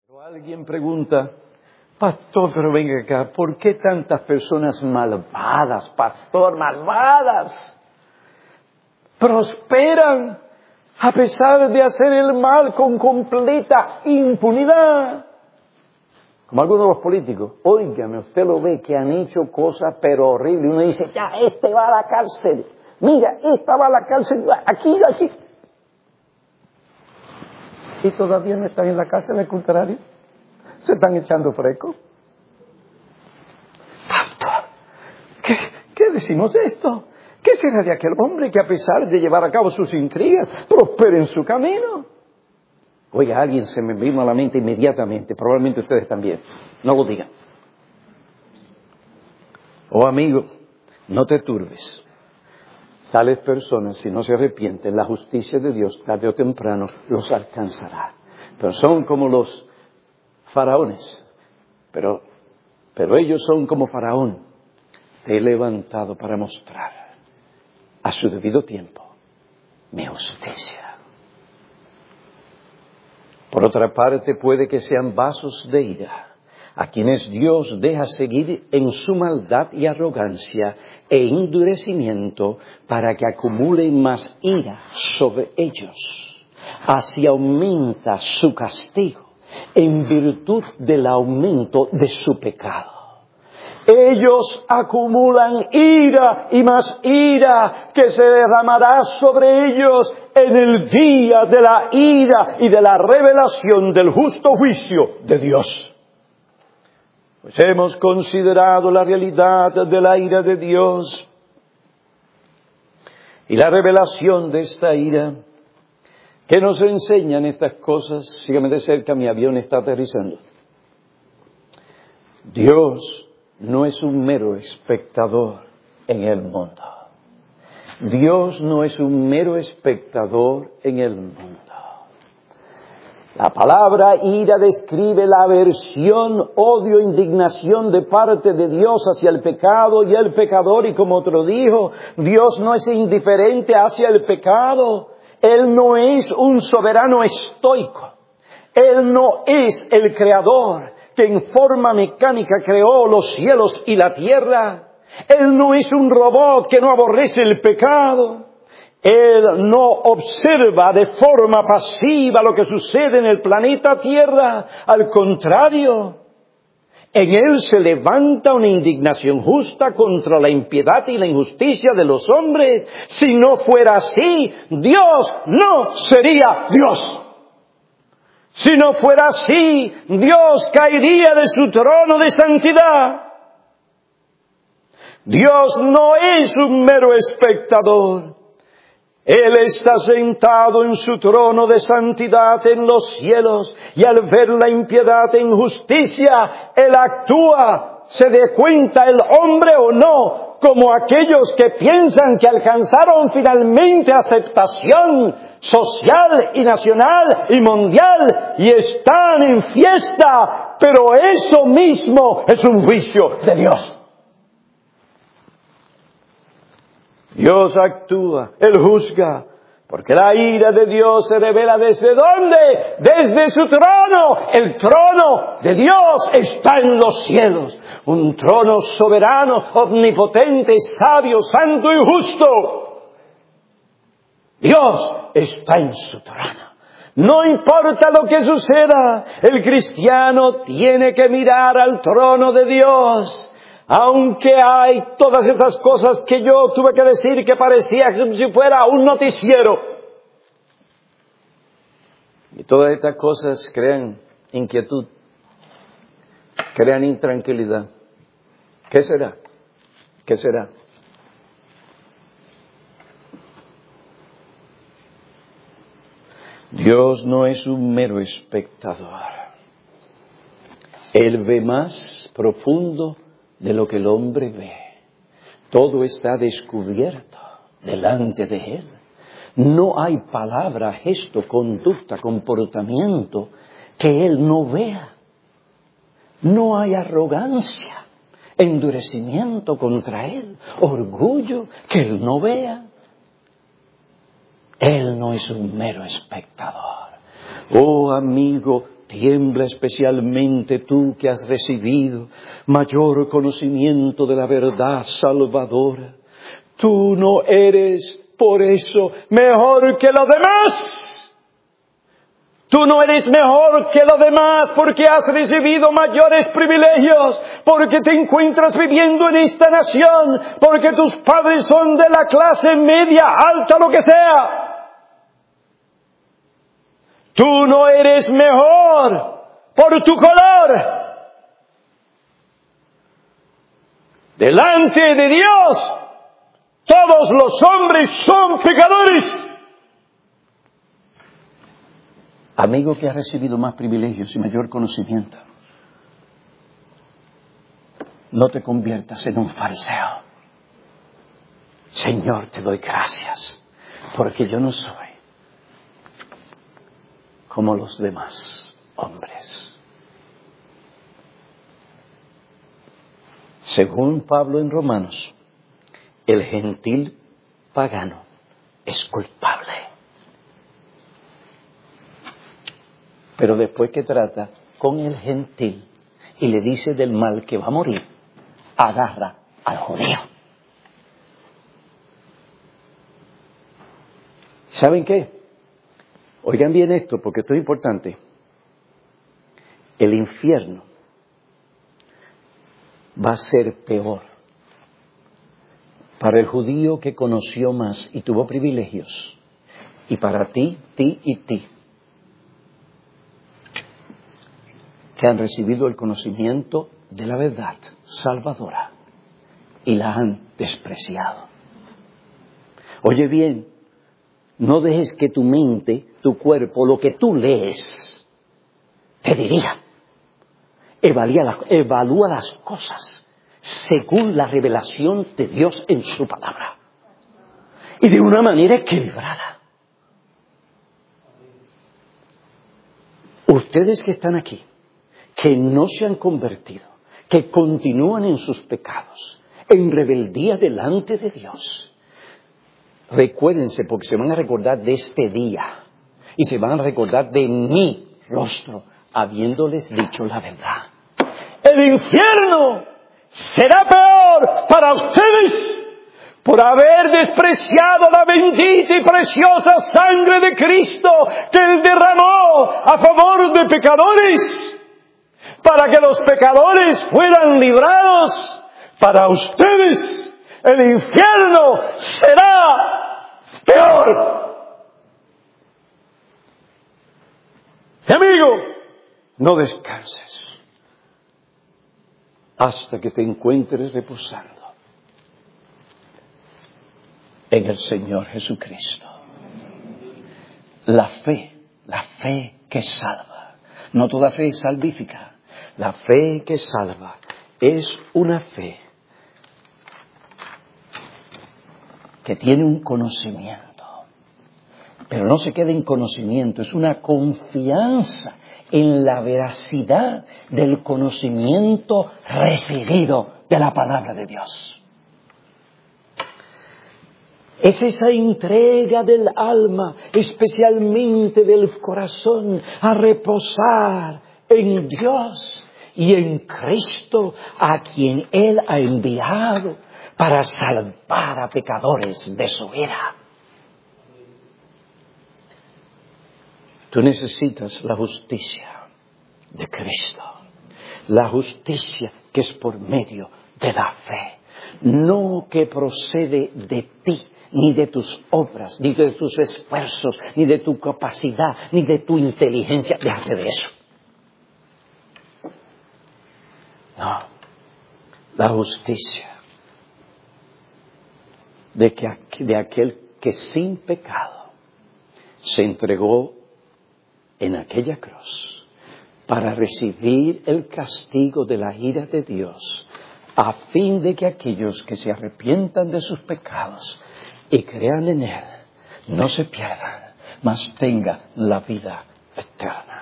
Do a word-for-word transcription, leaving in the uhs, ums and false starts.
Pero alguien pregunta, pastor, pero venga acá, ¿por qué tantas personas malvadas, pastor, malvadas, prosperan a pesar de hacer el mal con completa impunidad? Como algunos de los políticos, óigame, usted lo ve que han hecho cosas pero horribles. Uno dice, ya, este va a la cárcel. Mira, esta va a la cárcel, aquí, aquí. Y todavía no están en la cárcel, al contrario. Se están echando fresco. Pastor, ¿qué, ¿qué decimos de esto? ¿Qué será de aquel hombre que a pesar de llevar a cabo sus intrigas, prospera en su camino? Oiga, alguien se me vino a la mente inmediatamente, probablemente ustedes también. No lo digan. Oh amigo, no te turbes. Tales personas, si no se arrepienten, la justicia de Dios, tarde o temprano, los alcanzará. Pero son como los faraones. Pero, pero ellos son como Faraón. Te he levantado para mostrar a su debido tiempo mi justicia. Por otra parte, puede que sean vasos de ira, a quienes Dios deja seguir en su maldad y arrogancia e endurecimiento para que acumulen más ira sobre ellos. Así aumenta su castigo en virtud del aumento de su pecado. Ellos acumulan ira y más ira que se derramará sobre ellos en el día de la ira y de la revelación del justo juicio de Dios. Pues hemos considerado la realidad de la ira de Dios y la revelación de esta ira. ¿Qué nos enseñan estas cosas? Sígame de cerca, mi avión está aterrizando. Dios no es un mero espectador en el mundo. Dios no es un mero espectador en el mundo. La palabra ira describe la aversión, odio, indignación de parte de Dios hacia el pecado y el pecador. Y como otro dijo, Dios no es indiferente hacia el pecado. Él no es un soberano estoico. Él no es el creador que en forma mecánica creó los cielos y la tierra. Él no es un robot que no aborrece el pecado. Él no observa de forma pasiva lo que sucede en el planeta Tierra. Al contrario, en Él se levanta una indignación justa contra la impiedad y la injusticia de los hombres. Si no fuera así, Dios no sería Dios. Si no fuera así, Dios caería de su trono de santidad. Dios no es un mero espectador. Él está sentado en su trono de santidad en los cielos y al ver la impiedad e injusticia, Él actúa, se dé cuenta el hombre o no, como aquellos que piensan que alcanzaron finalmente aceptación social y nacional y mundial y están en fiesta, pero eso mismo es un juicio de Dios. Dios actúa, Él juzga, porque la ira de Dios se revela ¿desde dónde? Desde su trono. El trono de Dios está en los cielos. Un trono soberano, omnipotente, sabio, santo y justo. Dios está en su trono. No importa lo que suceda, el cristiano tiene que mirar al trono de Dios. Aunque hay todas esas cosas que yo tuve que decir que parecía como si fuera un noticiero. Y todas estas cosas crean inquietud, crean intranquilidad. ¿Qué será? ¿Qué será? Dios no es un mero espectador. Él ve más profundo de lo que el hombre ve. Todo está descubierto delante de Él. No hay palabra, gesto, conducta, comportamiento que Él no vea. No hay arrogancia, endurecimiento contra Él, orgullo que Él no vea. Él no es un mero espectador. Oh amigo, Tiembla especialmente tú que has recibido mayor conocimiento de la verdad salvadora. Tú no eres por eso mejor que los demás. Tú no eres mejor que los demás porque has recibido mayores privilegios, porque te encuentras viviendo en esta nación, porque tus padres son de la clase media, alta, lo que sea. Tú no eres mejor por tu color. Delante de Dios, todos los hombres son pecadores. Amigo que ha recibido más privilegios y mayor conocimiento, no te conviertas en un fariseo. Señor, te doy gracias, porque yo no soy como los demás hombres. Según Pablo en Romanos, el gentil pagano es culpable. Pero después que trata con el gentil y le dice del mal que va a morir, agarra al judío. ¿Saben qué? Oigan bien esto, porque esto es importante. El infierno va a ser peor para el judío que conoció más y tuvo privilegios, y para ti, ti y ti, que han recibido el conocimiento de la verdad salvadora y la han despreciado. Oye bien, no dejes que tu mente, tu cuerpo, lo que tú lees, te dirija. Evalúa las, evalúa las cosas según la revelación de Dios en su palabra. Y de una manera equilibrada. Ustedes que están aquí, que no se han convertido, que continúan en sus pecados, en rebeldía delante de Dios, recuérdense, porque se van a recordar de este día y se van a recordar de mi rostro, habiéndoles dicho la verdad. El infierno será peor para ustedes por haber despreciado la bendita y preciosa sangre de Cristo que Él derramó a favor de pecadores, para que los pecadores fueran librados. Para ustedes el infierno será peor. Y amigo, no descanses hasta que te encuentres reposando en el Señor Jesucristo. La fe, la fe que salva. No toda fe es salvífica. La fe que salva es una fe que tiene un conocimiento, pero no se queda en conocimiento, es una confianza en la veracidad del conocimiento recibido de la palabra de Dios. Es esa entrega del alma, especialmente del corazón, a reposar en Dios y en Cristo, a quien Él ha enviado para salvar a pecadores de su ira. Tú necesitas la justicia de Cristo, la justicia que es por medio de la fe, no que procede de ti, ni de tus obras, ni de tus esfuerzos, ni de tu capacidad, ni de tu inteligencia. Déjate de eso. No, la justicia de, que, de aquel que sin pecado se entregó en aquella cruz para recibir el castigo de la ira de Dios, a fin de que aquellos que se arrepientan de sus pecados y crean en Él no se pierdan, mas tengan la vida eterna.